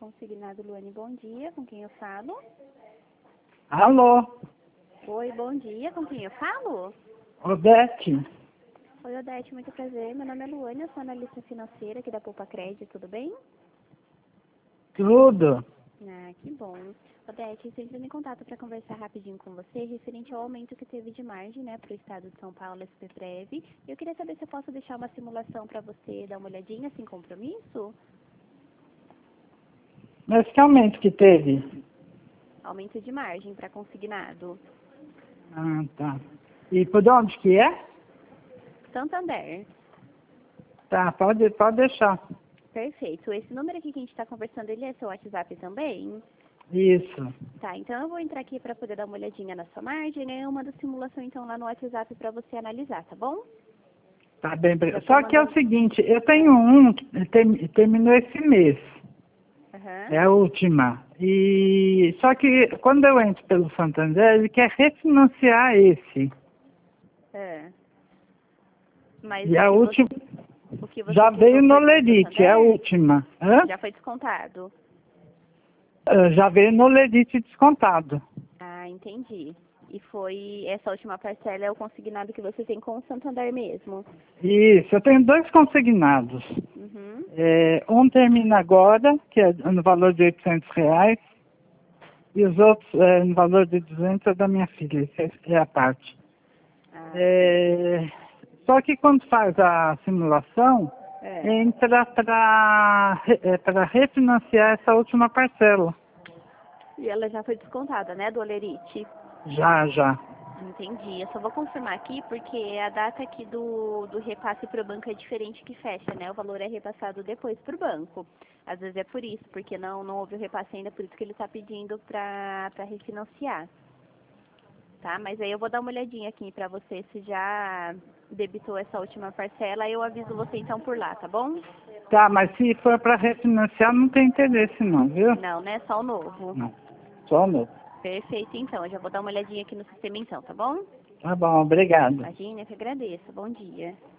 Consignado Luane, bom dia. Com quem eu falo? Alô, Oi, bom dia. Com quem eu falo? Odete. Oi, Odete, muito prazer. Meu nome é Luane, eu sou analista financeira aqui da Poupa Crédito, tudo bem? Tudo? Ah, que bom. Odete, estou entrando em contato para conversar rapidinho com você referente ao aumento que teve de margem, né, para o estado de São Paulo, SPPrev. Eu queria saber se eu posso deixar uma simulação para você dar uma olhadinha sem compromisso? Mas que aumento que teve? Aumento de margem para consignado. Ah, tá. E por onde que é? Santander. Tá, pode deixar. Perfeito. Esse número aqui que a gente está conversando, ele é seu WhatsApp também? Isso. Tá, então eu vou entrar aqui para poder dar uma olhadinha na sua margem, né? Eu mando a simulação então lá no WhatsApp para você analisar, tá bom? Tá bem. Já tô Só que é o mandando. seguinte, eu tenho um que terminou esse mês. Aham. É a última. E só que quando eu entro pelo Santander, ele quer refinanciar esse. É. Mas E a última o que você já veio pegou no foi com o Lerite, é a Santander? última. Hã? Já foi descontado. Já veio no Lerite descontado. Ah, entendi. E foi essa última parcela é o consignado que você tem com o Santander mesmo. Isso, eu tenho dois consignados. Uhum. Um termina agora, que é no valor de R$ 800, e os outros no valor de 200 é da minha filha, isso é a parte. Ah, sim. Só que quando faz a simulação, É. entra para refinanciar essa última parcela. E ela já foi descontada, né, do Olerite? Já. Entendi. Eu só vou confirmar aqui porque a data aqui do repasse para o banco é diferente que fecha, né? O valor é repassado depois para o banco. Às vezes é por isso, porque não houve o repasse ainda, por isso que ele está pedindo para refinanciar. Tá? Mas aí eu vou dar uma olhadinha aqui para você se já debitou essa última parcela, aí eu aviso você então por lá, tá bom? Tá, mas se for para refinanciar, não tem interesse não, viu? Não, né? Só o novo. Não, só o meu. Perfeito, então. Eu já vou dar uma olhadinha aqui no sistema então, tá bom? Tá bom, obrigado. Imagina, eu que agradeço. Bom dia.